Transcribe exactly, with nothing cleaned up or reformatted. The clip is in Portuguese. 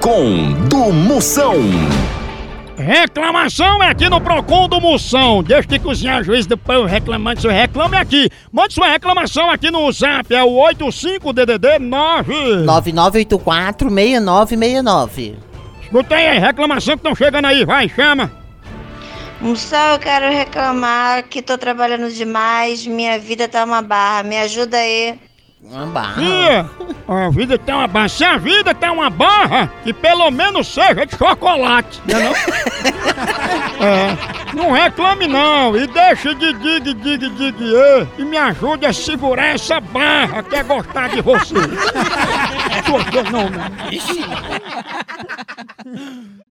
Procon do Moção. Reclamação é aqui no Procon do Moção. Deixa de cozinhar juiz do povo reclamando, você reclame aqui. Mande sua reclamação aqui no zap, é o oito cinco D D D nove nove nove oito quatro seis nove seis nove. Escuta aí, reclamação que estão chegando aí, vai, chama. Moção, eu quero reclamar que tô trabalhando demais, minha vida tá uma barra, me ajuda aí. Uma barra. Fia, a vida tá uma barra. Se a vida tá uma barra, que pelo menos seja de chocolate, não é não? É, não reclame não, e deixa de dig, dig, dig, e, e me ajude a segurar essa barra que é gostar de você. Você não, não.